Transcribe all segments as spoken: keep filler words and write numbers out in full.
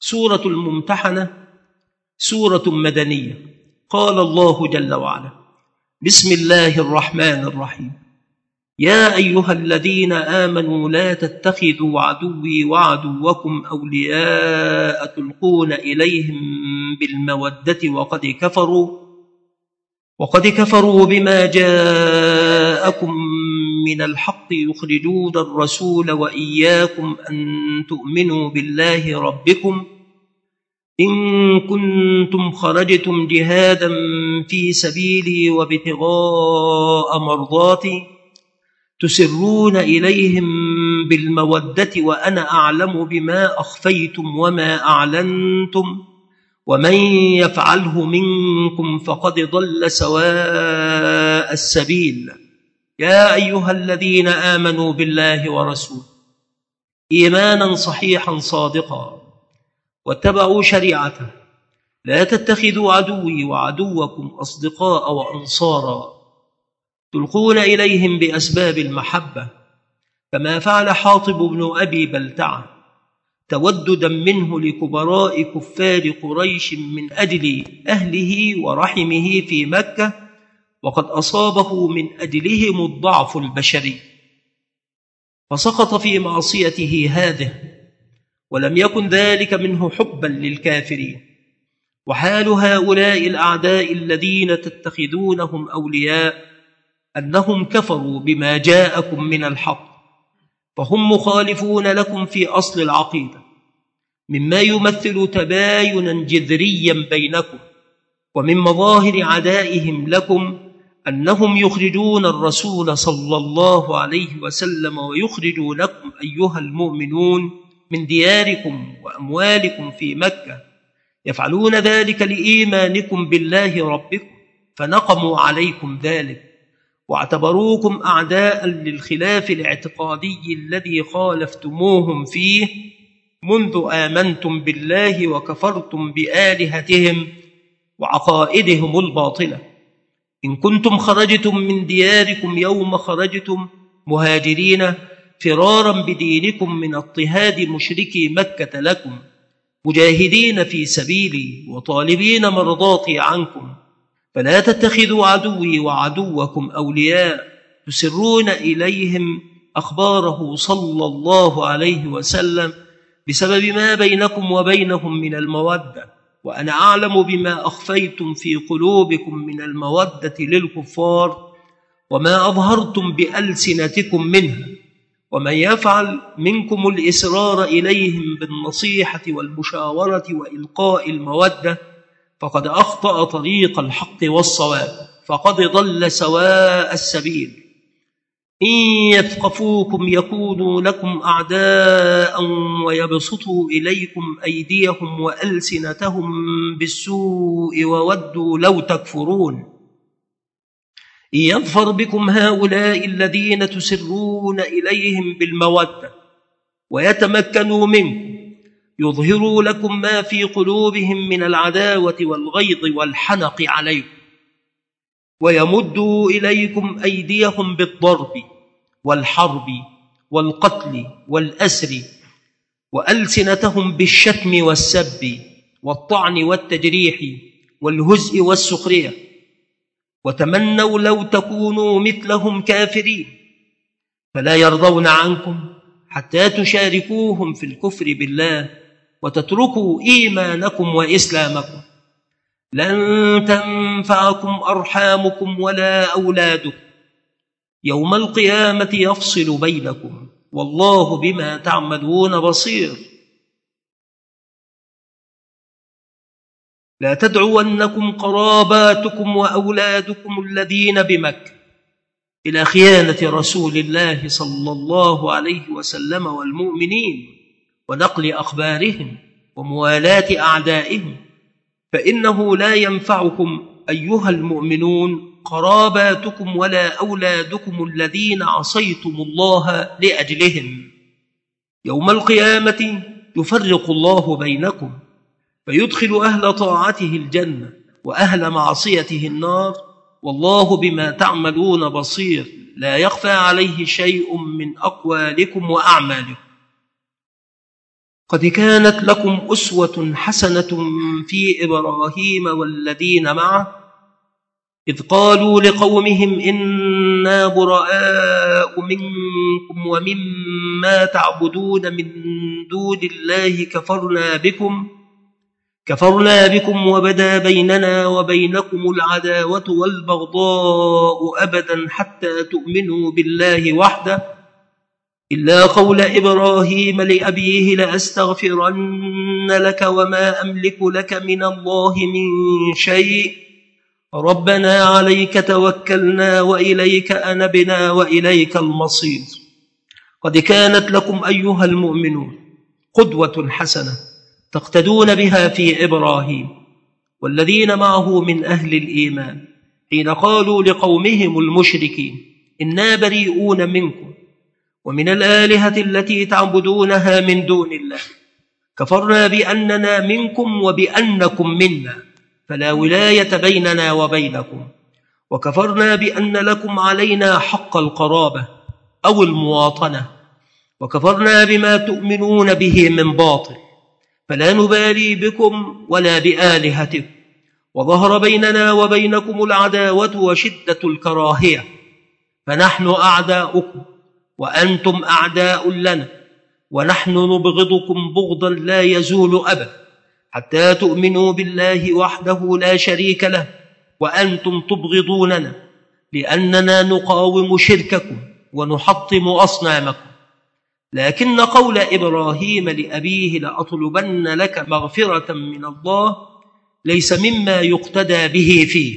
سورة الممتحنة سورة مدنية. قال الله جل وعلا: بسم الله الرحمن الرحيم. يا أيها الذين آمنوا لا تتخذوا عدوي وعدوكم أولياء تلقون إليهم بالمودة وقد كفروا وقد كفروا بما جاءكم من الحق يخرجون الرسول وإياكم أن تؤمنوا بالله ربكم إن كنتم خرجتم جهادا في سبيلي وابتغاء مرضاتي تسرون إليهم بالمودة وأنا أعلم بما أخفيتم وما أعلنتم ومن يفعله منكم فقد ضل سواء السبيل. يا أيها الذين آمنوا بالله ورسوله إيمانا صحيحا صادقا واتبعوا شريعته لا تتخذوا عدوي وعدوكم أصدقاء وأنصارا تلقون إليهم بأسباب المحبة كما فعل حاطب بن أبي بلتعة توددا منه لكبراء كفار قريش من أجل أهله ورحمه في مكة، وقد أصابه من أجلهم الضعف البشري فسقط في معصيته هذه، ولم يكن ذلك منه حبا للكافرين. وحال هؤلاء الأعداء الذين تتخذونهم أولياء أنهم كفروا بما جاءكم من الحق، فهم مخالفون لكم في أصل العقيدة، مما يمثل تباينا جذريا بينكم. ومن مظاهر عدائهم لكم أنهم يخرجون الرسول صلى الله عليه وسلم ويخرجونكم أيها المؤمنون من دياركم وأموالكم في مكة، يفعلون ذلك لإيمانكم بالله ربكم، فنقموا عليكم ذلك واعتبروكم أعداء للخلاف الاعتقادي الذي خالفتموهم فيه منذ آمنتم بالله وكفرتم بآلهتهم وعقائدهم الباطلة. إن كنتم خرجتم من دياركم يوم خرجتم مهاجرين فرارا بدينكم من اضطهاد مشركي مكة لكم مجاهدين في سبيلي وطالبين مرضاتي عنكم، فلا تتخذوا عدوي وعدوكم أولياء تسرون إليهم أخباره صلى الله عليه وسلم بسبب ما بينكم وبينهم من المودة، وأنا أعلم بما أخفيتم في قلوبكم من المودة للكفار وما أظهرتم بألسنتكم منها. ومن يفعل منكم الإسرار إليهم بالنصيحة والمشاورة وإلقاء المودة فقد أخطأ طريق الحق والصواب، فقد ضل سواء السبيل. إن يثقفوكم يكونوا لكم أعداء ويبسطوا إليكم أيديهم وألسنتهم بالسوء وودوا لو تكفرون. إن يظفر بكم هؤلاء الذين تسرون إليهم بالمودة ويتمكنوا منكم يظهروا لكم ما في قلوبهم من العداوة والغيظ والحنق عليكم، ويمدوا إليكم أيديهم بالضرب والحرب والقتل والأسر، وألسنتهم بالشتم والسب والطعن والتجريح والهزء والسخرية، وتمنوا لو تكونوا مثلهم كافرين، فلا يرضون عنكم حتى تشاركوهم في الكفر بالله وتتركوا إيمانكم وإسلامكم. لن تنفعكم أرحامكم ولا أولادكم، يوم القيامة يفصل بينكم والله بما تعملون بصير. لا تدعونكم قراباتكم وأولادكم الذين بمكة إلى خيانة رسول الله صلى الله عليه وسلم والمؤمنين ونقل أخبارهم وموالاة أعدائهم، فإنه لا ينفعكم أيها المؤمنون قراباتكم ولا أولادكم الذين عصيتم الله لأجلهم. يوم القيامة يفرق الله بينكم فيدخل أهل طاعته الجنة وأهل معصيته النار، والله بما تعملون بصير، لا يخفى عليه شيء من أقوالكم وأعمالكم. قد كانت لكم أسوة حسنة في إبراهيم والذين معه إذ قالوا لقومهم إنا براء منكم ومما تعبدون من دون الله كفرنا بكم كفرنا بكم وبدا بيننا وبينكم العداوة والبغضاء أبدا حتى تؤمنوا بالله وحده إلا قول إبراهيم لأبيه لأستغفرن لك وما أملك لك من الله من شيء ربنا عليك توكلنا وإليك أنبنا وإليك المصير. قد كانت لكم أيها المؤمنون قدوة حسنة تقتدون بها في إبراهيم والذين معه من أهل الإيمان حين قالوا لقومهم المشركين إنا بريئون منكم ومن الآلهة التي تعبدونها من دون الله كفرنا بأننا منكم وبأنكم منا فلا ولاية بيننا وبينكم وكفرنا بأن لكم علينا حق القرابة أو المواطنة وكفرنا بما تؤمنون به من باطل فلا نبالي بكم ولا بآلهتكم وظهر بيننا وبينكم العداوة وشدة الكراهية فنحن أعداؤكم وأنتم أعداء لنا ونحن نبغضكم بغضا لا يزول أبدا حتى تؤمنوا بالله وحده لا شريك له وأنتم تبغضوننا لأننا نقاوم شرككم ونحطم أصنامكم. لكن قول إبراهيم لأبيه لأطلبن لك مغفرة من الله ليس مما يقتدى به فيه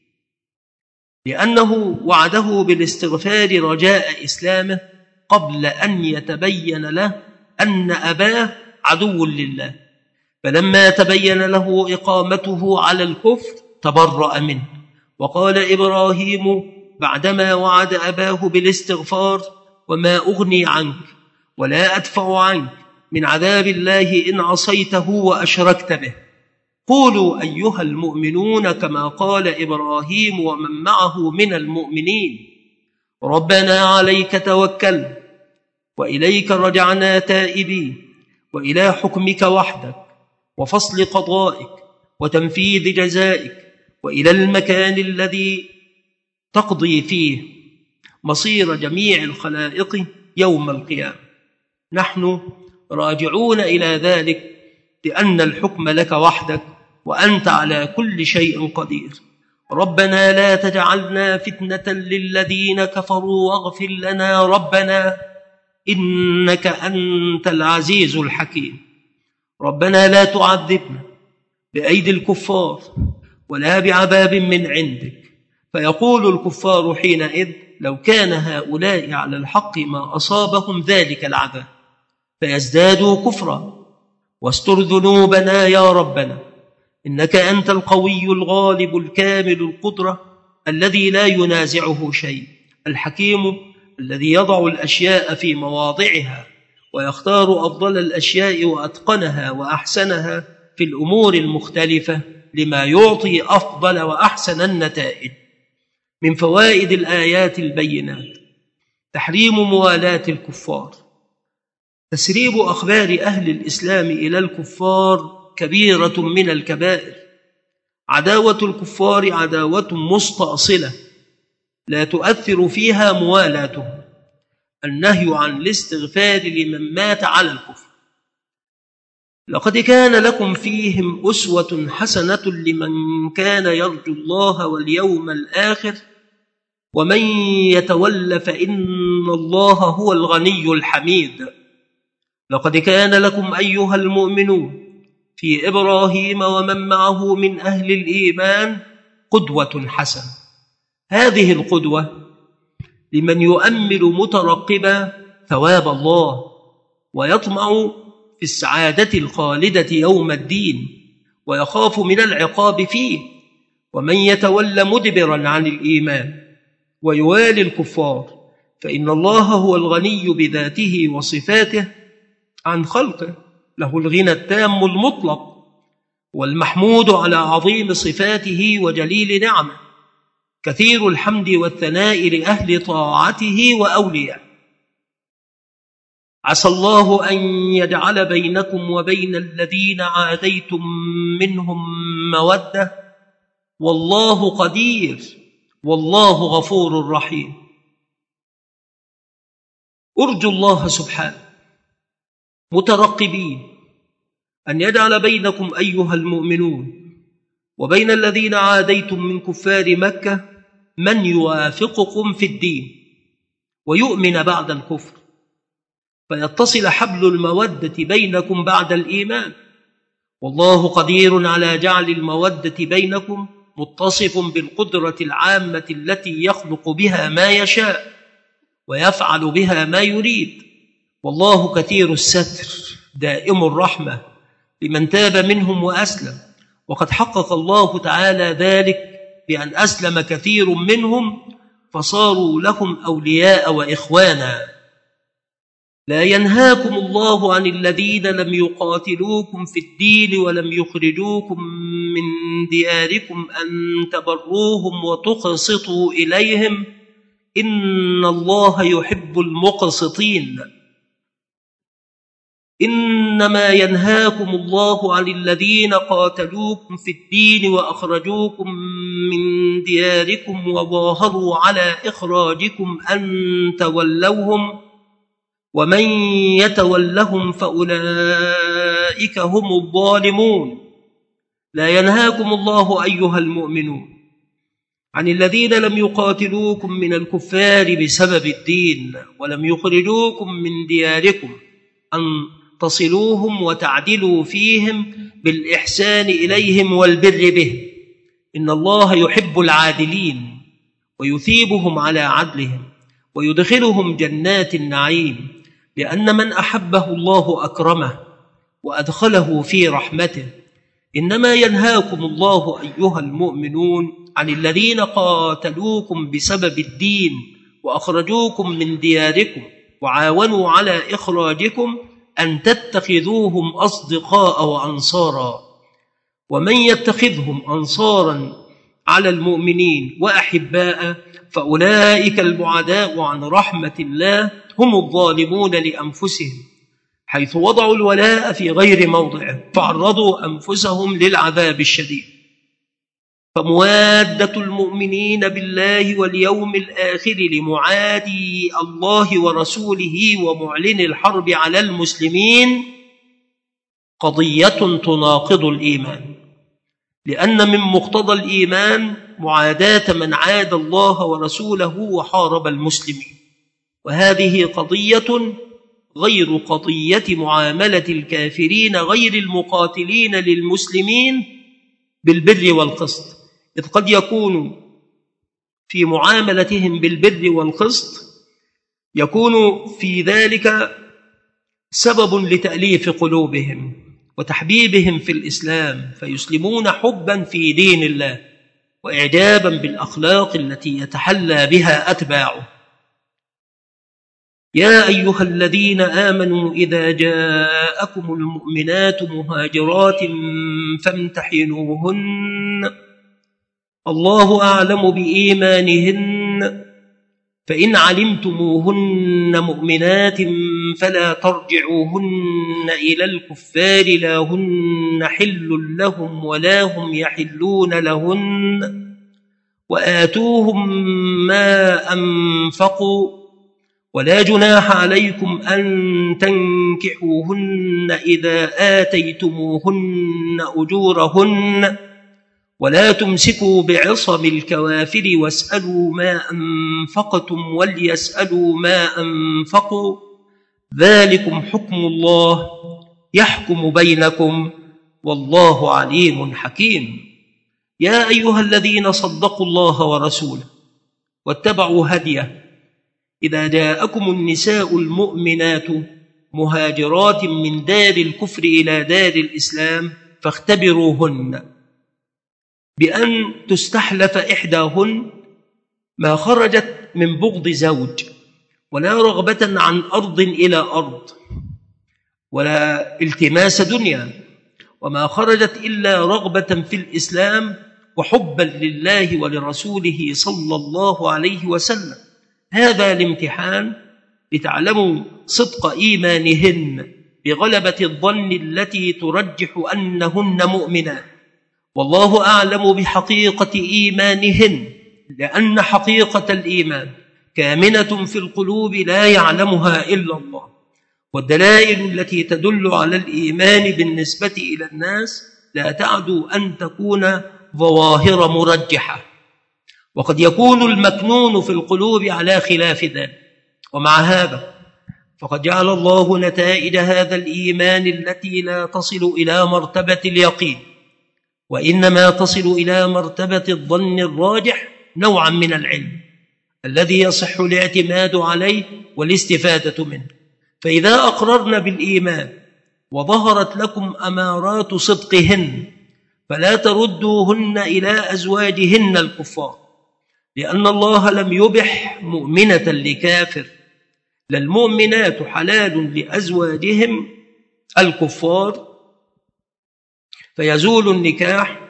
لأنه وعده بالاستغفار رجاء إسلامه قبل أن يتبين له أن أباه عدو لله فلما تبين له إقامته على الكفر تبرأ منه وقال إبراهيم بعدما وعد أباه بالاستغفار وما أغني عنك ولا أدفع عنك من عذاب الله إن عصيته وأشركت به. قولوا أيها المؤمنون كما قال إبراهيم ومن معه من المؤمنين ربنا عليك توكلنا وإليك رجعنا تائبين وإلى حكمك وحدك وفصل قضائك وتنفيذ جزائك وإلى المكان الذي تقضي فيه مصير جميع الخلائق يوم القيامة. نحن راجعون إلى ذلك لأن الحكم لك وحدك وأنت على كل شيء قدير. ربنا لا تجعلنا فتنة للذين كفروا واغفر لنا ربنا إنك أنت العزيز الحكيم. ربنا لا تعذبنا بأيدي الكفار ولا بعذاب من عندك فيقول الكفار حينئذ لو كان هؤلاء على الحق ما أصابهم ذلك العذاب فيزدادوا كفرا واستر ذنوبنا يا ربنا إنك أنت القوي الغالب الكامل القدرة الذي لا ينازعه شيء الحكيم الذي يضع الأشياء في مواضعها ويختار أفضل الأشياء وأتقنها وأحسنها في الأمور المختلفة لما يعطي أفضل وأحسن النتائج. من فوائد الآيات البينات تحريم موالاة الكفار. تسريب أخبار أهل الإسلام إلى الكفار كبيرة من الكبائر. عداوة الكفار عداوة مستأصلة لا تؤثر فيها موالاتهم. النهي عن الاستغفار لمن مات على الكفر. لقد كان لكم فيهم أسوة حسنة لمن كان يرجو الله واليوم الآخر ومن يتول فإن الله هو الغني الحميد. لقد كان لكم أيها المؤمنون في إبراهيم ومن معه من أهل الإيمان قدوة حسنة. هذه القدوة لمن يؤمل مترقبا ثواب الله ويطمع في السعادة الخالدة يوم الدين ويخاف من العقاب فيه. ومن يتولى مدبرا عن الإيمان ويوالي الكفار فإن الله هو الغني بذاته وصفاته عن خلقه له الغنى التام المطلق والمحمود على عظيم صفاته وجليل نعمه كثير الحمد والثناء لأهل طاعته وأوليائه. عسى الله أن يجعل بينكم وبين الذين عاديتم منهم مودة والله قدير والله غفور رحيم. أرجو الله سبحانه مترقبين أن يجعل بينكم أيها المؤمنون وبين الذين عاديتم من كفار مكة من يوافقكم في الدين ويؤمن بعد الكفر، فيتصل حبل المودة بينكم بعد الإيمان، والله قدير على جعل المودة بينكم، متصف بالقدرة العامة التي يخلق بها ما يشاء ويفعل بها ما يريد، والله كثير الستر دائم الرحمة لمن تاب منهم وأسلم، وقد حقق الله تعالى ذلك بأن أسلم كثير منهم فصاروا لهم أولياء وإخوانا. لا ينهاكم الله عن الذين لم يقاتلوكم في الدين ولم يخرجوكم من دياركم أن تبروهم وتقسطوا إليهم إن الله يحب المقسطين. إنما ينهاكم الله عن الذين قاتلوكم في الدين وأخرجوكم من دياركم وظاهروا على إخراجكم أن تولوهم ومن يتولهم فأولئك هم الظالمون. لا ينهاكم الله أيها المؤمنون عن الذين لم يقاتلوكم من الكفار بسبب الدين ولم يخرجوكم من دياركم أن تصلوهم وتعدلوا فيهم بالإحسان إليهم والبر به، إن الله يحب العادلين ويثيبهم على عدلهم ويدخلهم جنات النعيم، لأن من أحبه الله أكرمه وأدخله في رحمته. إنما ينهاكم الله أيها المؤمنون عن الذين قاتلوكم بسبب الدين وأخرجوكم من دياركم وعاونوا على إخراجكم أن تتخذوهم أصدقاء وأنصارا، ومن يتخذهم أنصارا على المؤمنين وأحباء فأولئك البعداء عن رحمة الله هم الظالمون لأنفسهم، حيث وضعوا الولاء في غير موضعه فعرضوا أنفسهم للعذاب الشديد. فموادة المؤمنين بالله واليوم الآخر لمعادي الله ورسوله ومعلن الحرب على المسلمين قضية تناقض الإيمان، لأن من مقتضى الإيمان معاداة من عاد الله ورسوله وحارب المسلمين، وهذه قضية غير قضية معاملة الكافرين غير المقاتلين للمسلمين بالبر والقسط، إذ قد يكون في معاملتهم بالبر والقسط يكون في ذلك سبب لتأليف قلوبهم وتحبيبهم في الإسلام فيسلمون حبا في دين الله وإعجابا بالأخلاق التي يتحلى بها أتباعه. يا أيها الذين آمنوا إذا جاءكم المؤمنات مهاجرات فامتحنوهن الله أعلم بإيمانهن فإن علمتموهن مؤمنات فلا ترجعوهن إلى الكفار لا هن حل لهم ولا هم يحلون لهن وآتوهم ما أنفقوا ولا جناح عليكم أن تنكحوهن إذا آتيتموهن أجورهن ولا تمسكوا بعصم الكوافر واسألوا ما أنفقتم وليسألوا ما أنفقوا ذلكم حكم الله يحكم بينكم والله عليم حكيم. يا أيها الذين صدقوا الله ورسوله واتبعوا هديه إذا جاءكم النساء المؤمنات مهاجرات من دار الكفر إلى دار الإسلام فاختبروهن بأن تستحلف إحداهن ما خرجت من بغض زوج ولا رغبة عن أرض إلى أرض ولا التماس دنيا، وما خرجت إلا رغبة في الإسلام وحبا لله ولرسوله صلى الله عليه وسلم. هذا الامتحان لتعلموا صدق إيمانهن بغلبة الظن التي ترجح أنهن مؤمنات، والله أعلم بحقيقة إيمانهن، لأن حقيقة الإيمان كامنة في القلوب لا يعلمها إلا الله. والدلائل التي تدل على الإيمان بالنسبة إلى الناس لا تعدو أن تكون ظواهر مرجحة، وقد يكون المكنون في القلوب على خلاف ذلك. ومع هذا فقد جعل الله نتائج هذا الإيمان التي لا تصل إلى مرتبة اليقين، وإنما تصل إلى مرتبة الظن الراجح، نوعا من العلم الذي يصح الاعتماد عليه والاستفادة منه. فإذا أقررن بالإيمان وظهرت لكم أمارات صدقهن فلا تردوهن إلى أزواجهن الكفار، لأن الله لم يبح مؤمنة لكافر، للمؤمنات حلال لأزواجهم الكفار، فيزول النكاح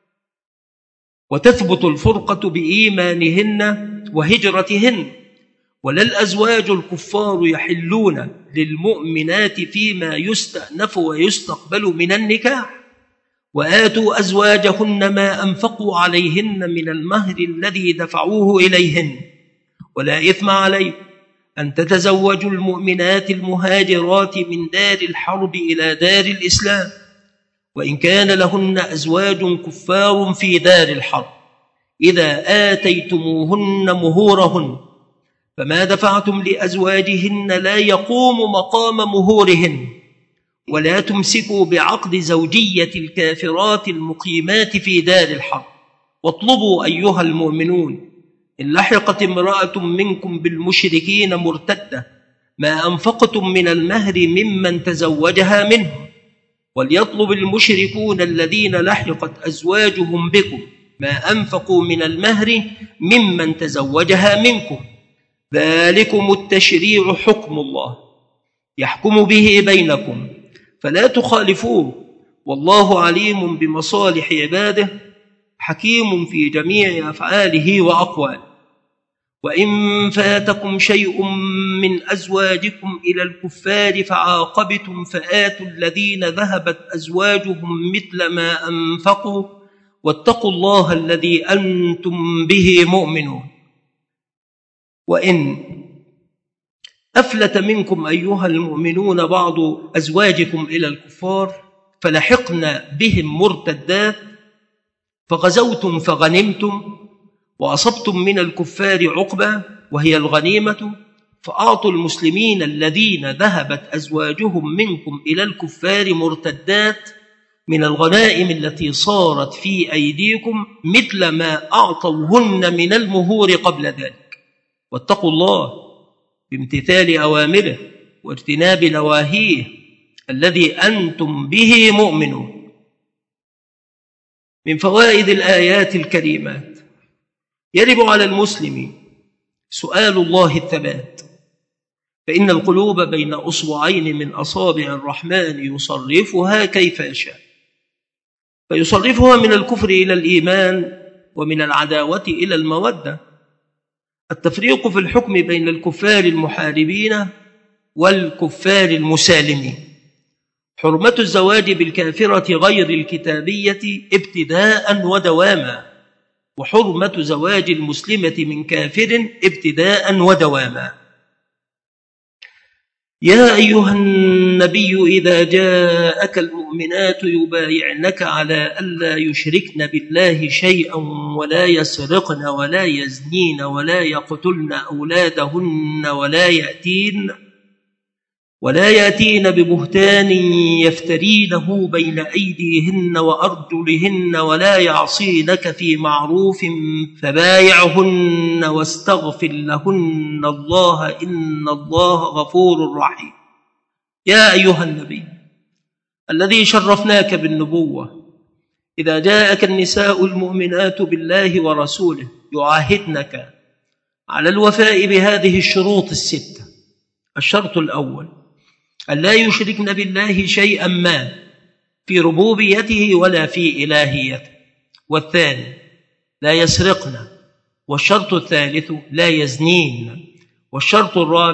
وتثبت الفرقة بإيمانهن وهجرتهن. ولا الأزواج الكفار يحلون للمؤمنات فيما يستأنف ويستقبل من النكاح، وآتوا أزواجهن ما أنفقوا عليهن من المهر الذي دفعوه إليهن، ولا إثم عليكم أن تتزوجوا المؤمنات المهاجرات من دار الحرب إلى دار الإسلام، وإن كان لهن أزواج كفار في دار الحرب إذا آتيتموهن مهورهن، فما دفعتم لأزواجهن لا يقوم مقام مهورهن. ولا تمسكوا بعقد زوجية الكافرات المقيمات في دار الحرب، واطلبوا أيها المؤمنون إن لحقت امرأة منكم بالمشركين مرتدة ما أنفقتم من المهر ممن تزوجها منهم، وليطلب المشركون الذين لحقت أزواجهم بكم ما أنفقوا من المهر ممن تزوجها منكم، ذلكم التشريع حكم الله يحكم به بينكم فلا تخالفوه، والله عليم بمصالح عباده حكيم في جميع أفعاله وأقواله. وإن فاتكم شيء من أزواجكم إلى الكفار فعاقبتم فآتوا الذين ذهبت أزواجهم مثل ما أنفقوا واتقوا الله الذي أنتم به مؤمنون. وإن أفلت منكم أيها المؤمنون بعض أزواجكم إلى الكفار فلحقنا بهم مرتدات فغزوتم فغنمتم وأصبتم من الكفار عقبة وهي الغنيمة، فأعطوا المسلمين الذين ذهبت أزواجهم منكم إلى الكفار مرتدات من الغنائم التي صارت في أيديكم مثل ما أعطوهن من المهور قبل ذلك، واتقوا الله بامتثال أوامره واجتناب نواهيه الذي أنتم به مؤمنون. من فوائد الآيات الكريمات: يجب على المسلم سؤال الله الثبات، فإن القلوب بين أصبعين من أصابع الرحمن يصرفها كيف يشاء، فيصرفها من الكفر إلى الإيمان ومن العداوة إلى المودة. التفريق في الحكم بين الكفار المحاربين والكفار المسالمين: حرمة الزواج بالكافرة غير الكتابية ابتداء ودواما، وحرمة زواج المسلمة من كافر ابتداء ودواما. يا أيها النبي إذا جاءك المؤمنات يبايعنك على ألا يشركن بالله شيئا ولا يسرقن ولا يزنين ولا يقتلن أولادهن ولا يأتين ولا يأتين ببهتان يفترينه بين أيديهن وأرجلهن ولا يعصينك في معروف فبايعهن واستغفر لهن الله إن الله غفور رحيم. يا أيها النبي الذي شرفناك بالنبوة، إذا جاءك النساء المؤمنات بالله ورسوله يعاهدنك على الوفاء بهذه الشروط الستة: الشرط الأول أن لا يشركن بالله شيئا ما في ربوبيته ولا في إلهيته، والثاني لا يسرقن، والشرط الثالث لا يزنين، والشرط الرابع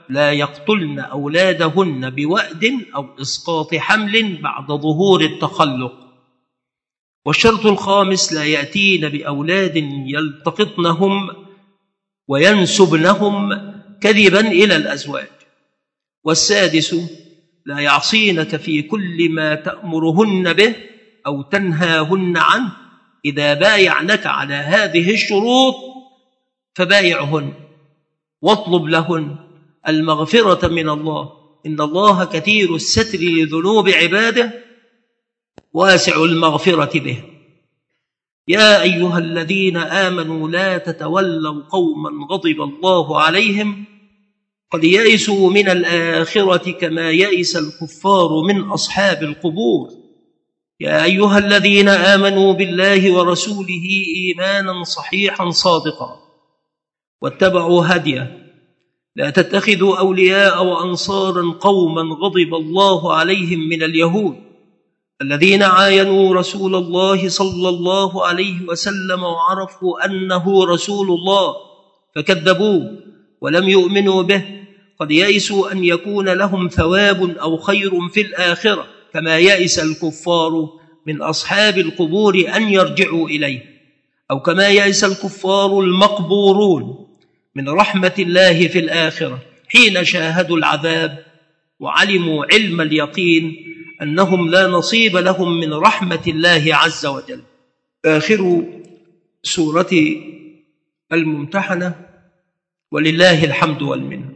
لا يقتلن أولادهن بوأد أو إسقاط حمل بعد ظهور التخلق. والشرط الخامس لا يأتين بأولاد يلتقطنهم وينسبنهم كذبا إلى الأزواج. والسادس لا يعصينك في كل ما تأمرهن به أو تنهاهن عنه، إذا بايعنك على هذه الشروط فبايعهن واطلب لهن المغفرة من الله، إن الله كثير الستر لذنوب عباده واسع المغفرة به. يا أيها الذين آمنوا لا تتولوا قوما غضب الله عليهم قد يئسوا من الآخرة كما يئس الكفار من أصحاب القبور. يا أيها الذين آمنوا بالله ورسوله إيمانا صحيحا صادقا واتبعوا هديه لا تتخذوا أولياء وأنصارا قوما غضب الله عليهم من اليهود الذين عاينوا رسول الله صلى الله عليه وسلم وعرفوا أنه رسول الله فكذبوه ولم يؤمنوا به، قد يئسوا أن يكون لهم ثواب أو خير في الآخرة كما يئس الكفار من أصحاب القبور أن يرجعوا إليه، أو كما يئس الكفار المقبورون من رحمة الله في الآخرة حين شاهدوا العذاب وعلموا علم اليقين أنهم لا نصيب لهم من رحمة الله عز وجل. آخر سورة الممتحنة ولله الحمد والمنة.